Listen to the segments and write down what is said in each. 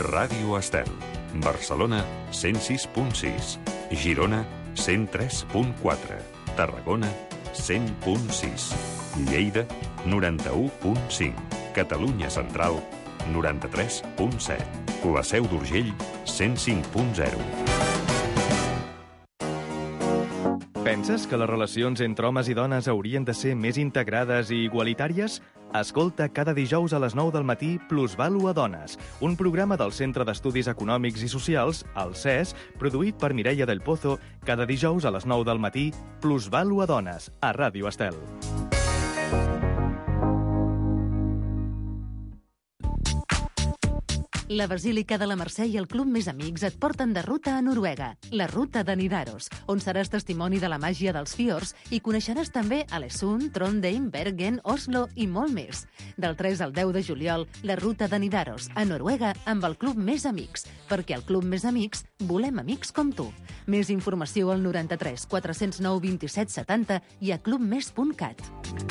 Ràdio Estel. Barcelona, 106.6. Girona, 103.4. Tarragona, 100.6. Lleida, 91.5. Catalunya Central, 93.7. La Seu d'Urgell, 105.0. Penses que les relacions entre homes i dones haurien de ser més integrades i igualitàries? Escolta cada dijous a les 9 del matí Plusvàlua Dones, un programa del Centre d'Estudis Econòmics i Socials, el CES, produït per Mireia del Pozo, cada dijous a les 9 del matí Plusvàlua Dones, a Ràdio Estel. La Basílica de la Mercè i el Club Més Amics et porten de ruta a Noruega, la ruta de Nidaros, on seràs testimoni de la màgia dels fiords i coneixeràs també Alesund, Trondheim, Bergen, Oslo i molt més. Del 3 al 10 de juliol, la ruta de Nidaros, a Noruega, amb el Club Més Amics, perquè al Club Més Amics volem amics com tu. Més informació al 93 409 27 70 i a clubmes.cat.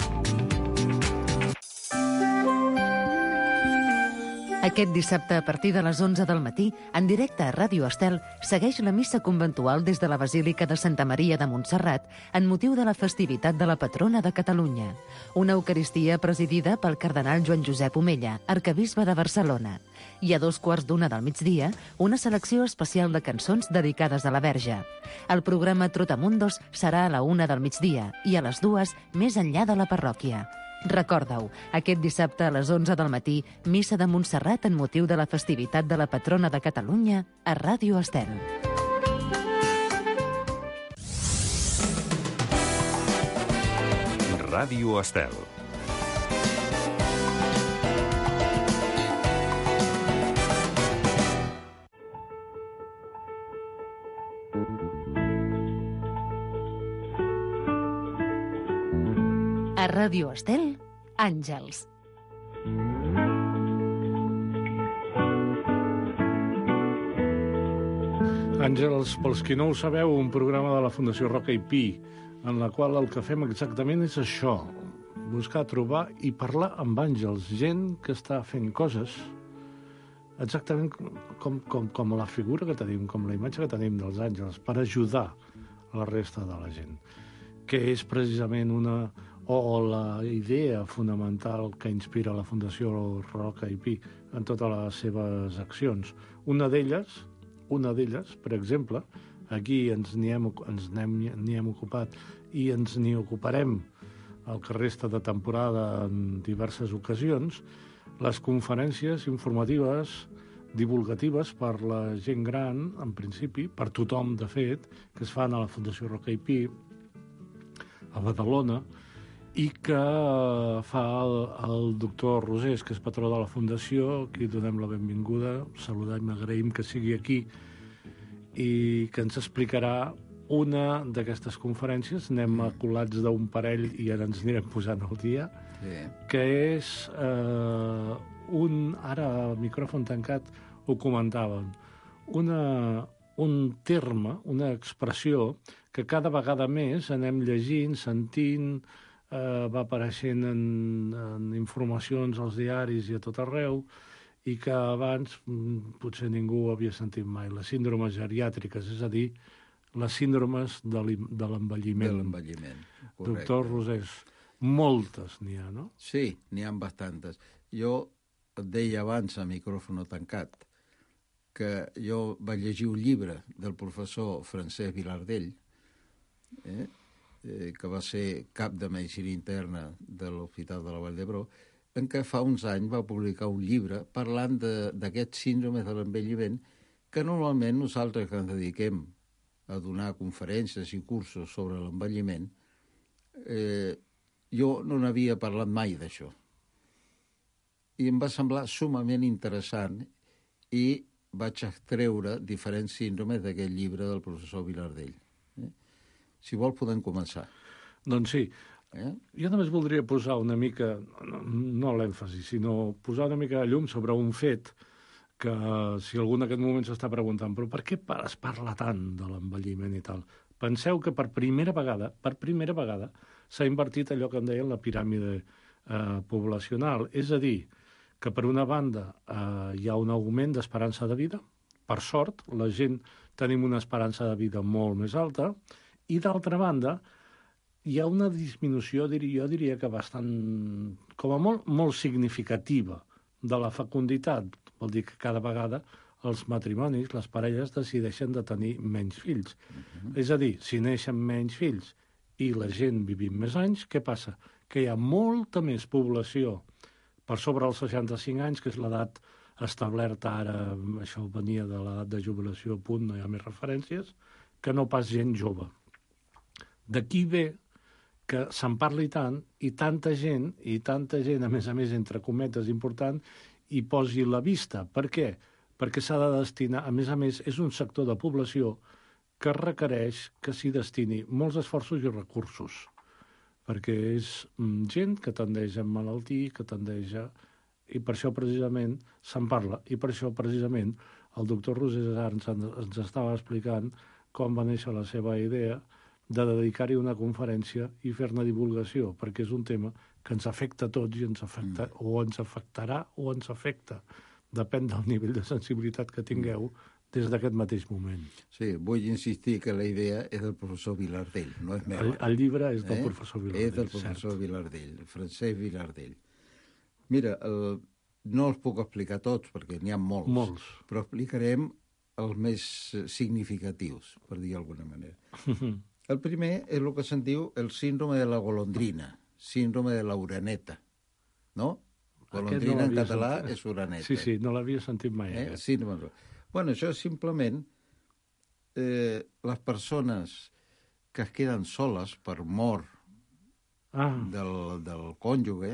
Aquest dissabte, a partir de les 11 del matí, en directe a Ràdio Estel, segueix la missa conventual des de la Basílica de Santa Maria de Montserrat en motiu de la festivitat de la patrona de Catalunya. Una eucaristia presidida pel cardenal Joan Josep Omella, arquebisbe de Barcelona. I a 2:15 del migdia, una selecció especial de cançons dedicades a la Verge. El programa Trotamundos serà a la 1 del migdia i a les 2 més enllà de la parròquia. Recorda-ho, aquest dissabte a les 11 del matí, missa de Montserrat en motiu de la festivitat de la patrona de Catalunya a Ràdio Estel. Ràdio Estel. A Ràdio Estel, Àngels. Àngels, pels qui no ho sabeu, un programa de la Fundació Roca i Pi, en la qual el que fem exactament és això, buscar, trobar i parlar amb àngels, gent que està fent coses exactament com la figura que tenim, com la imatge que tenim dels àngels, per ajudar la resta de la gent, que és precisament la idea fonamental que inspira la Fundació Roca i Pi en totes les seves accions. Una d'elles, per exemple, aquí ens n'hi hem ocupat i ens n'hi ocuparem el que resta de temporada en diverses ocasions, les conferències informatives, divulgatives per la gent gran, en principi, per tothom, de fet, que es fan a la Fundació Roca i Pi, a Badalona, i que fa el doctor Rosés, que és patró de la Fundació, qui donem la benvinguda, saludem i agraïm que sigui aquí, i que ens explicarà una d'aquestes conferències. Anem acolats d'un parell i ara ens anirem posant al dia, que és ara al micròfon tancat ho comentàvem, un terme, una expressió que cada vegada més anem llegint, sentint, va apareixent en informacions als diaris i a tot arreu, i que abans potser ningú havia sentit mai, les síndromes geriàtriques, és a dir, les síndromes de l'envelliment. De l'envelliment, correcte. Doctor Rosés, moltes n'hi ha, no? Sí, n'hi ha bastantes. Jo et deia abans, a micròfon tancat, que jo vaig llegir un llibre del professor Francesc Vilardell, que va ser cap de Medicina Interna de l'Hospital de la Vall d'Hebron, en què fa uns anys va publicar un llibre parlant d'aquest síndrome de l'envelliment, que normalment nosaltres que ens dediquem a donar conferències i cursos sobre l'envelliment, jo no n'havia parlat mai d'això. I em va semblar sumament interessant i vaig extreure diferents síndromes d'aquest llibre del professor Vilardell. Si vol, podem començar. Doncs sí. Jo només voldria posar una mica, no l'èmfasi, sinó posar una mica de llum sobre un fet que, si algú en aquest moment s'està preguntant, però per què es parla tant de l'envelliment i tal? Penseu que per primera vegada, s'ha invertit allò que en deien la piràmide poblacional. És a dir, que per una banda hi ha un augment d'esperança de vida, per sort, la gent tenim una esperança de vida molt més alta, i d'altra banda hi ha una disminució, jo diria que bastant, com a molt significativa de la fecunditat. Vol dir que cada vegada els matrimonis, les parelles, decideixen de tenir menys fills. És a dir, si neixen menys fills i la gent vivim més anys, què passa? Que hi ha molta més població per sobre els 65 anys, que és l'edat establerta ara, això venia de l'edat de jubilació a punt, no hi ha més referències, que no pas gent jove. D'aquí ve que se'n parli tant, i tanta gent, a més, entre cometes, important, hi posi la vista. Per què? Perquè s'ha de destinar, a més, és un sector de població que requereix que s'hi destini molts esforços i recursos, perquè és gent que tendeix a emmalaltir, que tendeix a... I per això, precisament, se'n parla. I per això, precisament, el doctor Roser Sans ens estava explicant com va néixer la seva idea de dedicar-hi una conferència i fer-ne divulgació, perquè és un tema que ens afecta a tots i ens afecta, o ens afectarà o ens afecta. Depèn del nivell de sensibilitat que tingueu des d'aquest mateix moment. Sí, vull insistir que la idea és del professor Vilardell, no és meva. El llibre és del professor Vilardell. És del professor Vilardell, Francesc Vilardell. Mira, no els puc explicar tots, perquè n'hi ha molts. Però explicarem els més significatius, per dir d'alguna manera. El primer és el que se'n diu el síndrome de la golondrina, síndrome de la oreneta, no? Golondrina en català és oreneta. Sí, no l'havia sentit mai. Bueno, això és simplement les persones que es queden soles per mort del cònjuge,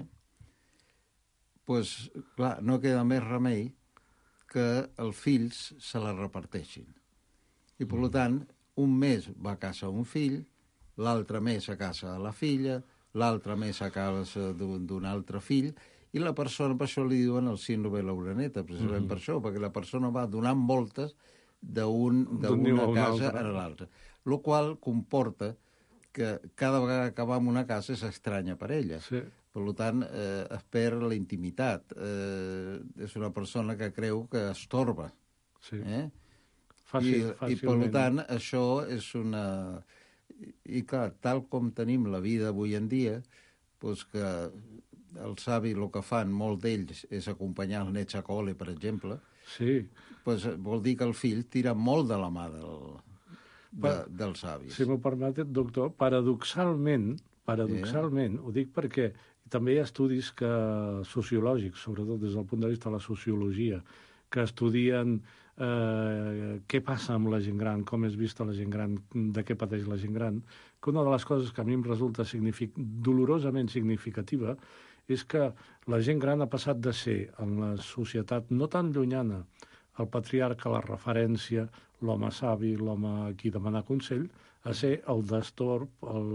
doncs, clar, no queda més remei que els fills se la reparteixin. I, per tant, un mes va a casa un fill, l'altre mes a casa de la filla, l'altre mes a casa d'un altre fill, i la persona, per això li diuen el síndrome de l'oreneta, precisament per això, perquè la persona va donant voltes d'una casa a l'altra. El qual comporta que cada vegada que va a una casa s'estranya per ella. Sí. Per tant, es perd la intimitat. És una persona que creu que estorba. Sí. I, per tant, això és una... I, clar, tal com tenim la vida avui en dia, doncs que els avis el que fan, molt d'ells, és acompanyar els nets a col·le, per exemple, doncs vol dir que el fill tira molt de la mà dels avis. Si m'ho permet, doctor, paradoxalment, ho dic perquè també hi ha estudis sociològics, sobretot des del punt de vista de la sociologia, que estudien què passa amb la gent gran, com és vista la gent gran, de què pateix la gent gran, que una de les coses que a mi em resulta dolorosament significativa és que la gent gran ha passat de ser, en la societat no tan llunyana, el patriarca, la referència, l'home savi, l'home a qui demanar consell, a ser el destorb,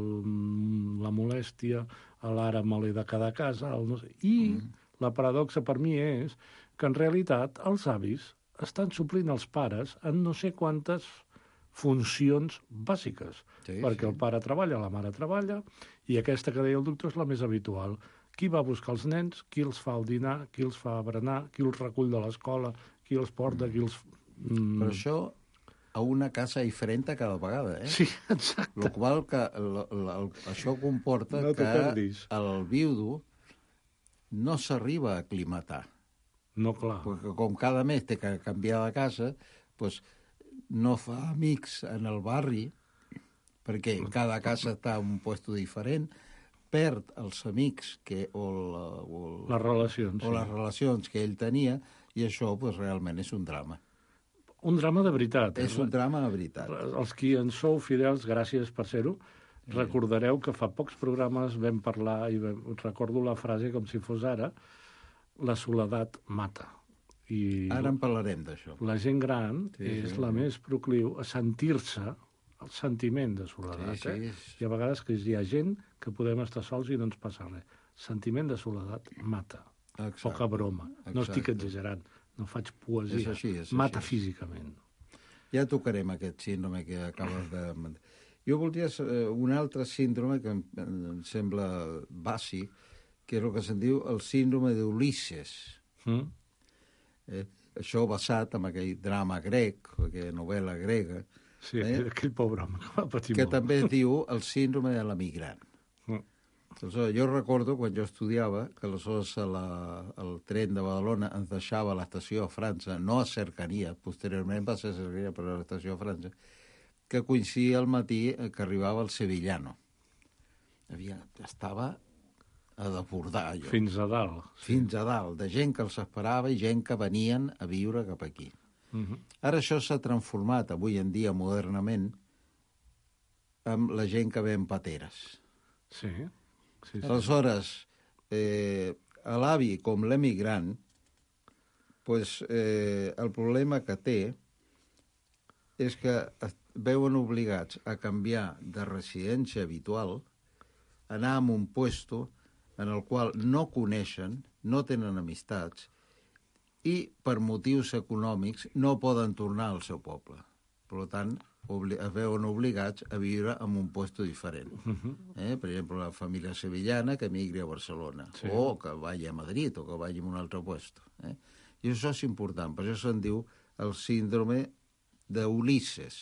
la molèstia, l'ara me l'he de quedar a casa... la paradoxa per mi és que en realitat els avis estan suplint els pares en no sé quantes funcions bàsiques, perquè el pare treballa, la mare treballa, i aquesta que deia el doctor és la més habitual. Qui va a buscar els nens, qui els fa el dinar, qui els fa berenar, qui els recull de l'escola, qui els porta, qui els... Però això a una casa diferent cada vegada, Sí, exacte. Lo qual que això comporta que el viudo no s'arriba a aclimatar. No, clar. Perquè com cada mes té que canviar de casa, doncs no fa amics en el barri, perquè cada casa està en un puesto diferent, perd els amics les relacions que ell tenia, i això doncs, realment és un drama. Un drama de veritat. És un drama de veritat. Els qui en sou fidels, gràcies per ser-ho, recordareu que fa pocs programes vam parlar, i recordo la frase com si fos ara, la soledat mata. Ara en parlarem d'això. La gent gran és la més procliu a sentir-se el sentiment de soledat. I a vegades que hi ha gent que podem estar sols i no ens passa res. Sentiment de soledat mata. Poca broma. No estic exagerant. No faig poesia. Mata físicament. Ja tocarem aquest síndrome que acabes de... Jo voldria un altre síndrome que em sembla bàsic, que és el que se'n diu el síndrome d'Ulisses. Això basat en aquell drama grec, aquella novel·la grega, Sí, aquell pobre home que va patir que molt. també es diu el síndrome de l'emigrant. Aleshores, jo recordo quan jo estudiava que aleshores el tren de Badalona ens deixava a l'estació a França, no a Cercaria, posteriorment va ser a Cercaria, però a l'estació a França, que coincidia al matí que arribava el Sevillano. Estava a desbordar, allò. Fins a dalt. Fins a dalt, de gent que els esperava i gent que venien a viure cap aquí. Ara això s'ha transformat, avui en dia, modernament, amb la gent que ve en pateres. Sí. Aleshores, l'avi com l'emigrant, el problema que té és que es veuen obligats a canviar de residència habitual, anar a un puesto en el qual no coneixen, no tenen amistats, i per motius econòmics no poden tornar al seu poble. Per tant, es veuen obligats a viure en un puesto diferent. Per exemple, la família sevillana que emigri a Barcelona, o que vagi a Madrid, o que vagi a un altre puesto. I això és important, per això se'n diu el síndrome d'Ulisses.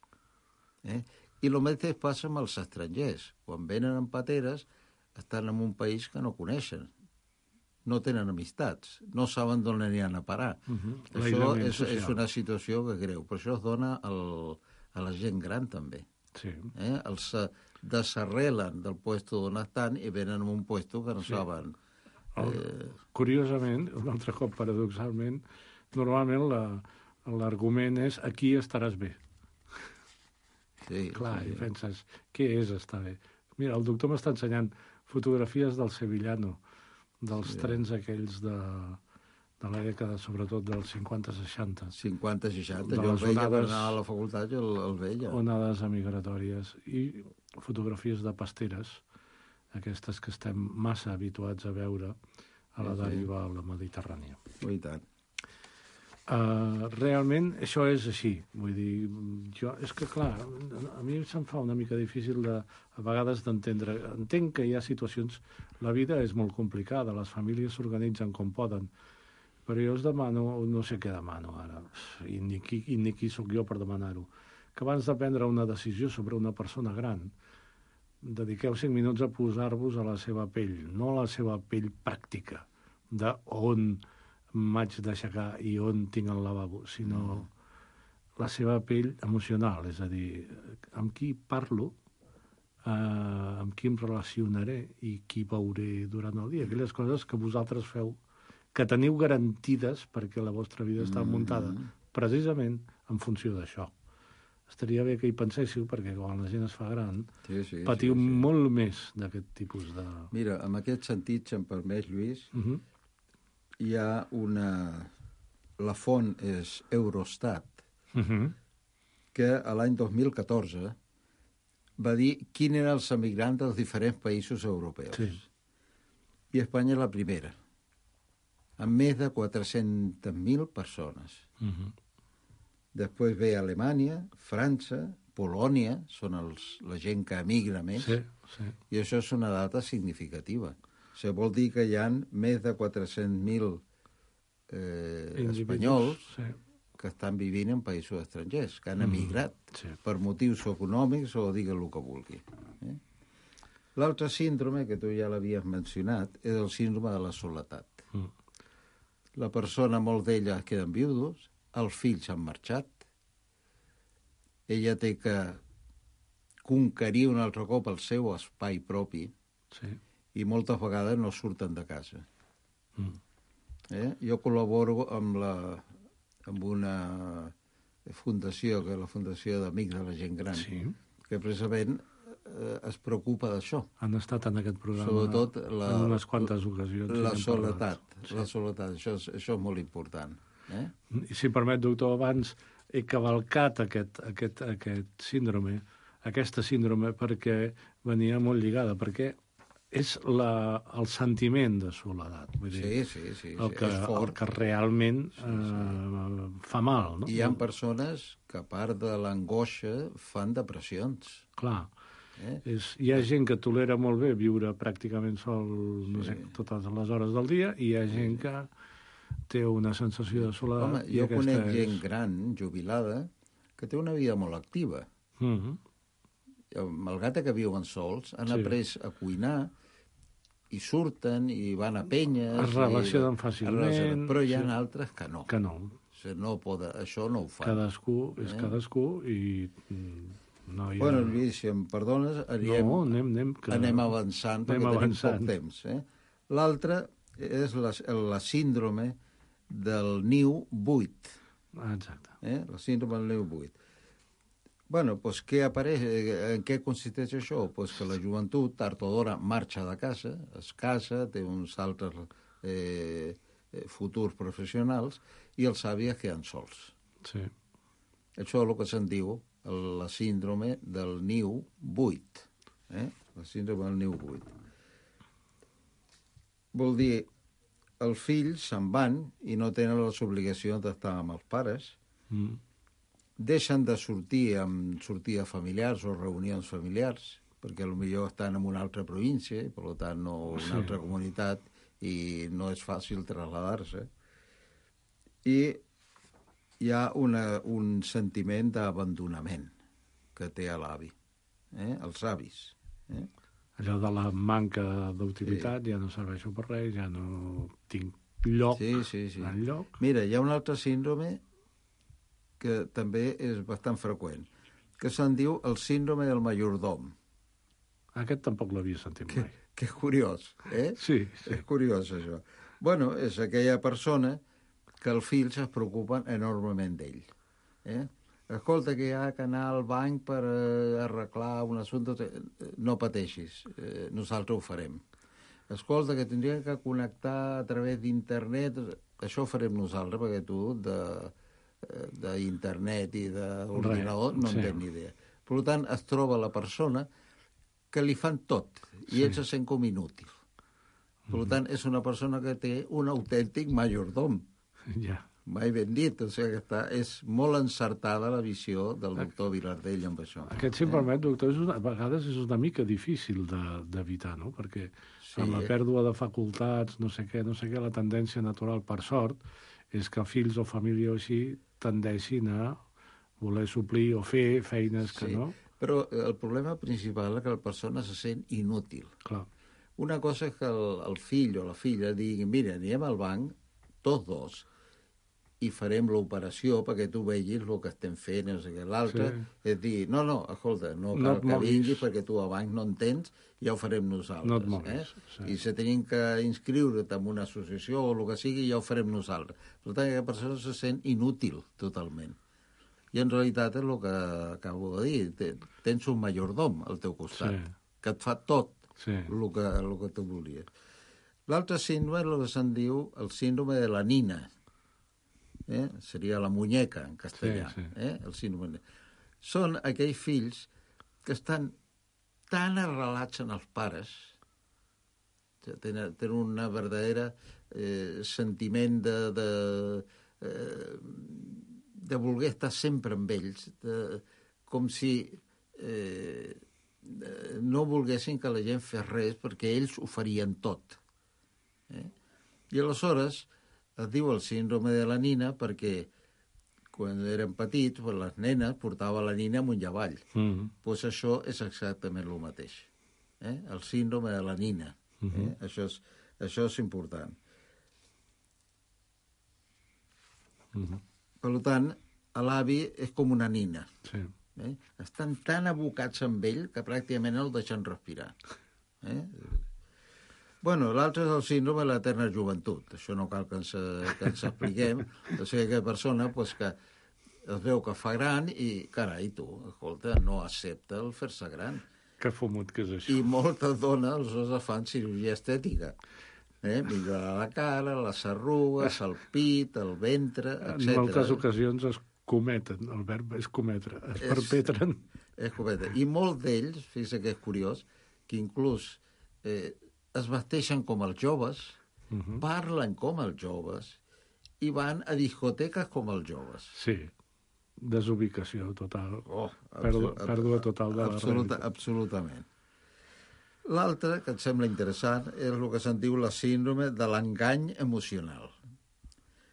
I el mateix passa amb els estrangers. Quan venen en pateres, estan en un país que no coneixen. No tenen amistats, no saben d'on aniran a parar. Això és una situació que greu, però això es dona a la gent gran també. Sí. Els desarrelen del puesto on estan i venen a un puesto que no saben. Curiosament, un altre cop paradoxalment, normalment l'argument és aquí estaràs bé. Sí, clar, i penses, què és estar bé? Mira, el doctor m'està ensenyant fotografies del Sevillano, dels trens aquells de la dècada, sobretot dels 50-60. 50-60, jo el veia per anar a la facultat, jo el veia. Onades emigratòries i fotografies de pasteres, aquestes que estem massa habituats a veure a la deriva a la Mediterrània. I tant. Realment això és així, vull dir, és que clar, a mi se'm fa una mica difícil a vegades d'entendre. Entenc que hi ha situacions, la vida és molt complicada, les famílies s'organitzen com poden, però jo us demano, no sé què demano ara, i ni qui sóc jo per demanar-ho, que abans de prendre una decisió sobre una persona gran, dediqueu 5 minuts a posar-vos a la seva pell, no a la seva pell pràctica, d'on m'haig d'aixecar i on tinc el lavabo, sinó la seva pell emocional, és a dir, amb qui parlo, amb qui em relacionaré i qui veuré durant el dia. Aquelles coses que vosaltres feu, que teniu garantides perquè la vostra vida està muntada precisament en funció d'això. Estaria bé que hi penséssiu, perquè quan la gent es fa gran, patiu molt més d'aquest tipus de... Mira, en aquest sentit, si em permets, Lluís, hi ha la font és Eurostat, que l'any 2014 va dir quins eren els emigrants dels diferents països europeus. Sí. I Espanya és la primera, amb més de 400.000 persones. Després ve Alemanya, França, Polònia, són la gent que emigra més, i això és una data significativa. Això vol dir que hi ha més de 400.000 espanyols que estan vivint en països estrangers, que han emigrat per motius econòmics o digue-lo que vulgui. L'altre síndrome, que tu ja l'havies mencionat, és el síndrome de la soledat. La persona, molts d'elles queden viudos, els fills han marxat, ella té que conquerir un altre cop el seu espai propi, i moltes vegades no surten de casa. Jo col·laboro amb una fundació, que és la Fundació d'Amics de la Gent Gran, que precisament es preocupa d'això. Han estat en aquest programa sobretot en unes quantes ocasions. La soledat, això és molt important. I si permet, doctor, abans he cavalcat aquest síndrome, aquesta síndrome, perquè venia molt lligada, perquè és el sentiment de soledat. Vull dir, el que realment fa mal. No? Hi ha persones que, a part de l'angoixa, fan depressions. Clar. Hi ha gent que tolera molt bé viure pràcticament sol totes les hores del dia, i hi ha gent que té una sensació de soledat. Home, jo conec gent gran, jubilada, que té una vida molt activa. Malgrat que viuen sols, han après a cuinar i surten i van a penyes. Es relacionen fàcilment. Però hi ha altres que no. Que no. Això no ho fan. Cadascú és cadascú i no hi ha... Bueno, Lluís, si em perdones, anem avançant, perquè tenim poc temps. L'altre és la síndrome del niu buit. Exacte. La síndrome del niu buit. Bueno, doncs què apareix? En què consisteix això? Doncs que la joventut, tard o d'hora, marxa de casa, es casa, té uns altres futurs professionals, i els avis queden sols. Sí. Això és el que se'n diu la síndrome del niu buit. La síndrome del niu buit. Vol dir, els fills se'n van i no tenen les obligacions d'estar amb els pares, deixen de sortir amb sortides familiars o reunions familiars, perquè potser estan en una altra província, i per tant no una altra comunitat, i no és fàcil traslladar-se. I hi ha un sentiment d'abandonament que té l'avi, els avis. Allò de la manca d'utilitat, ja no serveixo per res, ja no tinc lloc enlloc. Mira, hi ha un altre síndrome que també és bastant freqüent, que se'n diu el síndrome del majordom. Aquest tampoc l'havia sentit mai. Que curiós, Sí. És curiós, això. Bueno, és aquella persona que els fills es preocupen enormement d'ell. Escolta, que hi ha que anar al banc per arreglar un assumpte... No pateixis, nosaltres ho farem. Escolta, que tindria que connectar a través d'internet... Això ho farem nosaltres, perquè tu d'internet i d'ordinador no en tens ni idea. Per tant, es troba la persona que li fan tot, i ell se sent com inútil. Per tant, és una persona que té un autèntic majordom. Ja. Mai ben dit, o sigui que és molt encertada la visió del doctor Vilardell amb això. Aquest, si em permet, doctor, a vegades és una mica difícil d'evitar, no? Perquè amb la pèrdua de facultats, no sé què, la tendència natural, per sort, és que fills o família o així tendeixin a voler suplir o fer feines que no. Però el problema principal és que la persona se sent inútil. Clar. Una cosa és que el fill o la filla diguin, mira, anirem al banc, tots dos, i farem l'operació perquè tu vegis el que estem fent, no sé què. L'altre és dir, no, escolta, no cal que vinguis perquè tu a banc no en tens, ja ho farem nosaltres. No et moguis. I si tenim que inscriure't en una associació o el que sigui, ja ho farem nosaltres. Per tant, aquella persona se sent inútil totalment. I en realitat és el que acabo de dir. Tens un majordom al teu costat, que et fa tot el que tu volies. L'altre síndrome és el que se'n diu el síndrome de la nina. Seria la muñeca, en castellà. El síndrome. Són aquells fills que estan tan arrelats en els pares, tenen una verdadera sentiment de voler estar sempre amb ells, com si no volguessin que la gent fes res perquè ells ho farien tot. I aleshores es diu el síndrome de la nina perquè quan eren petits les nenes portaven la nina amunt i avall. Doncs això és exactament el mateix. El síndrome de la nina. Això és important. Per tant, l'avi és com una nina. Estan tan abocats amb ell que pràcticament el deixen respirar. Bueno, l'altre és el síndrome de l'eterna joventut. Això no cal que ens expliquem. O sigui, aquella persona que es veu que fa gran i, carai, tu, escolta, no accepta el fer-se gran. Que fumut que és això. I moltes dones aleshores fan cirurgia estètica. Millorar la cara, les arrugues, el pit, el ventre, etc. En moltes ocasions es cometen, el verb és cometre, es perpetren. És cometre. I molts d'ells, fixa't que és curiós, que inclús es vesteixen com els joves, parlen com els joves i van a discoteques com els joves. Sí, desubicació total, pèrdua total de la realitat. Absolutament. L'altre, que em sembla interessant, és el que se'n diu la síndrome de l'engany emocional.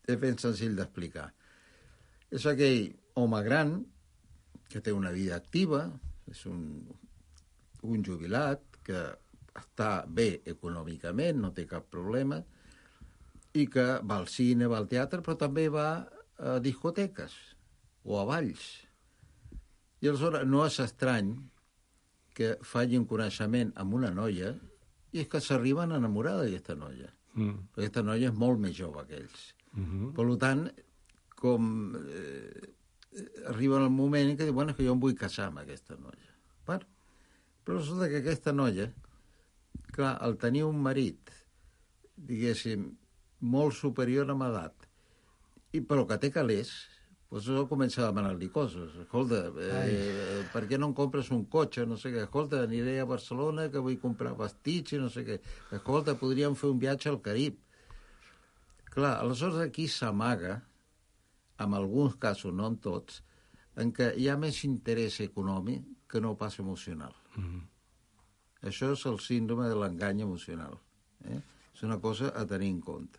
és ben senzill d'explicar. És aquell home gran que té una vida activa, és un jubilat que està bé econòmicament, no té cap problema, i que va al cine, va al teatre, però també va a discoteques o a balls. I aleshores no és estrany que faci un coneixement amb una noia i és que s'arriben a enamorar d'aquesta noia. Perquè aquesta noia és molt més jove que ells. Per tant, com arriba el moment en què diu, bueno, que jo em vull casar amb aquesta noia. Bueno, però resulta que aquesta noia, clar, al tenir un marit, diguéssim, molt superior a edat, però que té calés, doncs comença a demanar-li coses. Escolta, per què no em compres un cotxe? No sé què. Escolta, aniré a Barcelona que vull comprar vestits i no sé què. Escolta, podríem fer un viatge al Carib. Clar, aleshores aquí s'amaga, en alguns casos, no en tots, en què hi ha més interès econòmic que no pas emocional. Això és el síndrome de l'engany emocional. És una cosa a tenir en compte.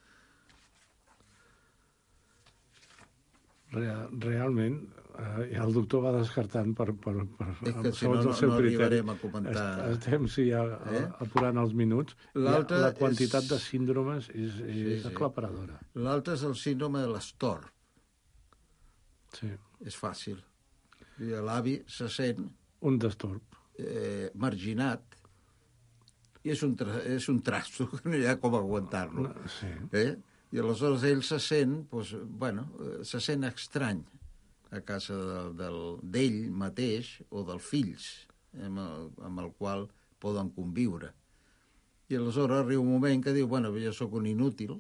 Realment, el doctor va descartant per és que si no arribarem a comentar. Estem apurant els minuts. La quantitat de síndromes és aclaparadora. L'altre és el síndrome de l'Astor. Sí. És fàcil. L'avi se sent un destorb. Marginat i és un trasto que no hi ha com aguantar-lo. Sí. I aleshores ell se sent, se sent estrany a casa d'ell mateix o dels fills amb el qual poden conviure. I aleshores arriba un moment que diu, jo sóc un inútil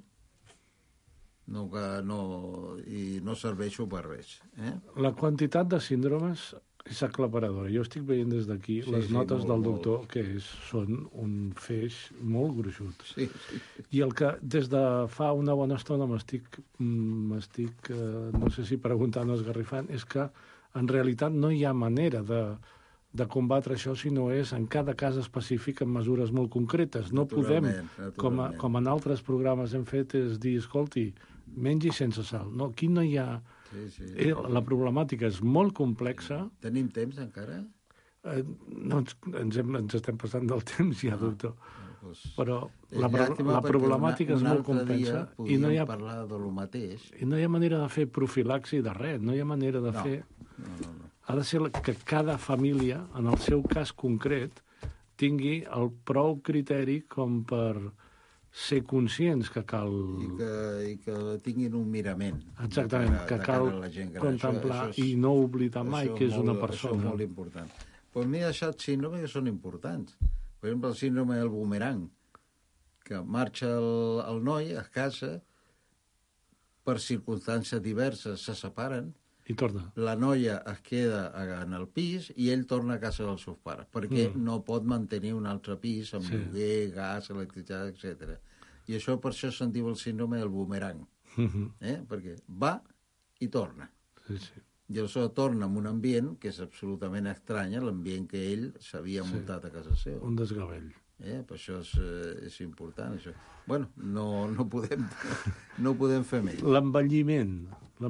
i no serveixo per res. La quantitat de síndromes és aclaparadora. Jo estic veient des d'aquí les notes del doctor, que són un feix molt gruixut. Sí. I el que des de fa una bona estona m'estic no sé si preguntant o esgarrifant, és que en realitat no hi ha manera de combatre això si no és en cada cas específic amb mesures molt concretes. No podem, com en altres programes hem fet, és dir, escolti, mengi sense sal. No, aquí no hi ha... Sí. La problemàtica és molt complexa. Tenim temps encara? No, ens estem passant del temps ja, doctor. Però la problemàtica és molt complexa i no hi ha parlar de lo mateix. I no hi ha manera de fer profilaxi de res, no hi ha manera de fer... No. Ha de ser que cada família, en el seu cas concret, tingui el prou criteri com per ser conscients que cal... I que tinguin un mirament. Exactament, que cal contemplar i no oblidar mai que és una persona. Això és molt important. Però m'he deixat síndromes que són importants. Per exemple, el síndrome del boomerang, que marxa el noi a casa, per circumstàncies diverses se separen, i torna. La noia es queda en el pis i ell torna a casa dels seus pares, perquè no pot mantenir un altre pis amb lloguer, gas, electricitat, etc. I això per això se'n diu el síndrome del boomerang, perquè va i torna. Sí. I aleshores torna en un ambient que és absolutament estrany, l'ambient que ell s'havia muntat a casa seva. Un desgavell. Per això és important, això. Bueno, no podem fer més. L'envelliment,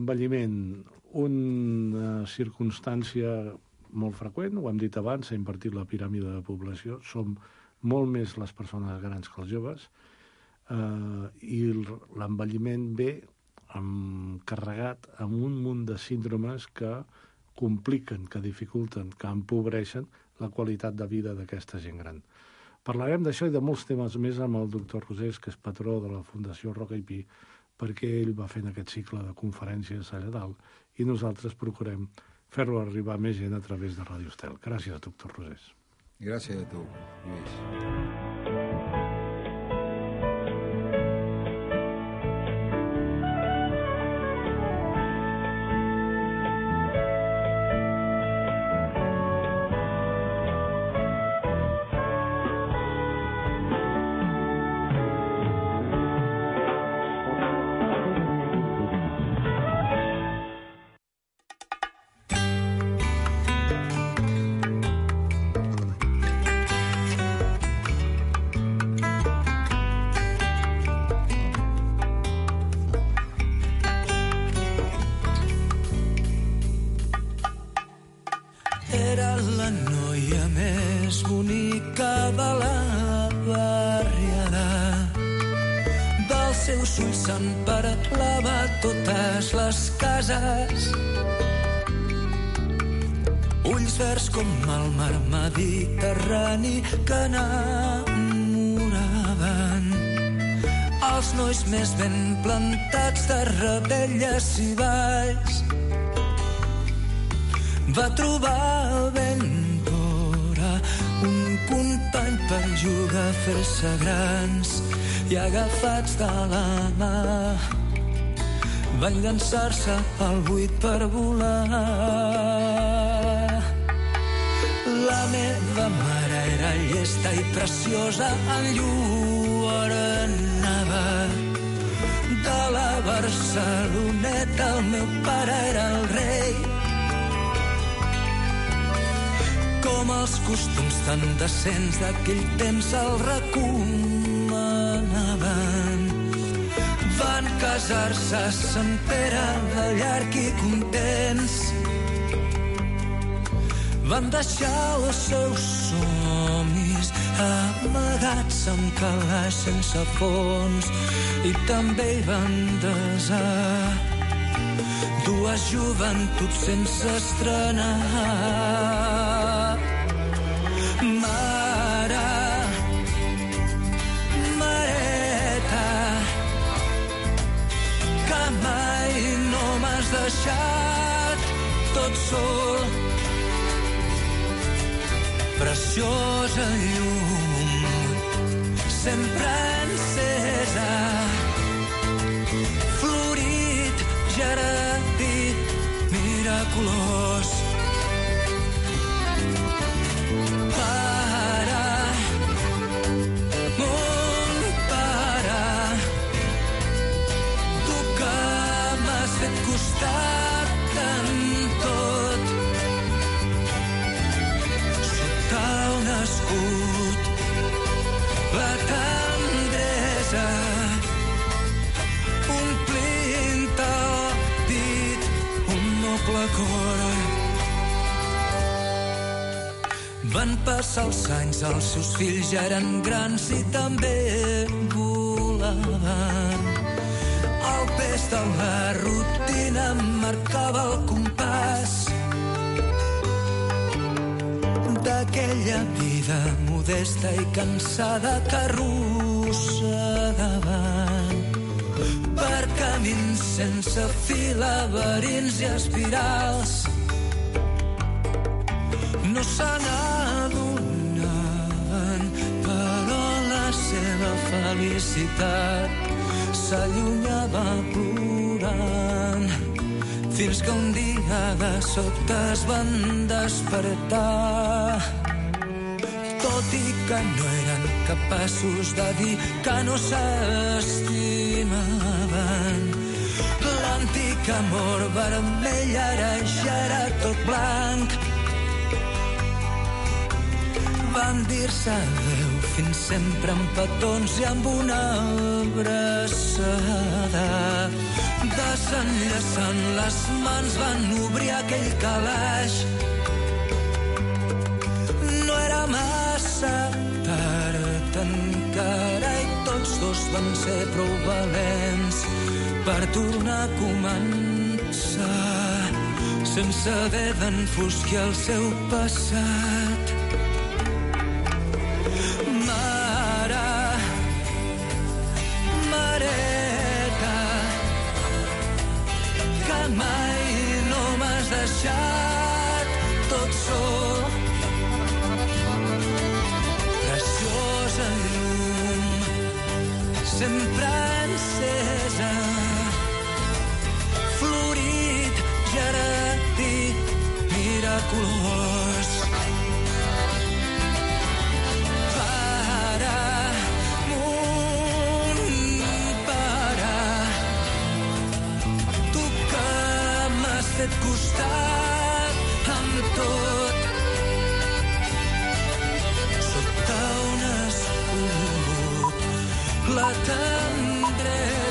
una circumstància molt freqüent, ho hem dit abans, s'ha invertit la piràmide de població, som molt més les persones grans que els joves, i l'envelliment ve carregat amb un munt de síndromes que compliquen, que dificulten, que empobreixen la qualitat de vida d'aquesta gent gran. Parlarem d'això i de molts temes més amb el doctor Rosés, que és patró de la Fundació Roca i Pi, perquè ell va fent aquest cicle de conferències allà dalt i nosaltres procurem fer-lo arribar a més gent a través de Ràdio Estel. Gràcies, doctor Rosés. Gràcies a tu, Lluís. passen per lavar totes les cases. Ulls verds com el mar Mediterrani que enamoraven. Els nois més ben plantats de rebelles i valls. Va trobar el Ventura, un company per jugar a fer-se grans, i agafats de la mà van llançar-se al buit per volar. La meva mare era llesta i preciosa, enlluernava. De la Barceloneta el meu pare era el rei. Com els costums tan decents d'aquell temps el recomanaven. Van casar-se a Sant Pere de llarg i contents. Van deixar els seus somnis amagats en calaix sense fons, i també hi van desar dues joventuts sense estrenar. Mare, mareta, que mai no m'has deixat tot sol. Preciosa llum, sempre encesa, florit, jardí, miraculós. Pare, mon pare, tu que m'has fet costat en tot. Sota un escut, la tendresa, omplint el pit un noble cor. Van passar els anys, els seus fills ja eren grans i també volaven. El pes de la rutina marcava el compàs d'aquella vida modesta i cansada que arrossegaven per camins sense fi, laberints i espirals. No se n'adonaven, però la seva felicitat s'allunyava plorant, fins que un dia de sobte es van despertar. Tot i que no eren capaços de dir que no s'estimaven, l'antic amor vermell ara ja era tot blanc. Van dir-se adéu fins sempre amb petons i amb una abraçada. Desenllaçant les mans van obrir aquell calaix. No era massa tard encara i tots dos van ser prou valents per tornar a començar sense haver d'enfosquir el seu passat. Mai no m'has deixat tot sol. Preciosa llum, sempre encesa, florit, jardí, miraculós. Et costat amb tot, sota un escut, la tendresa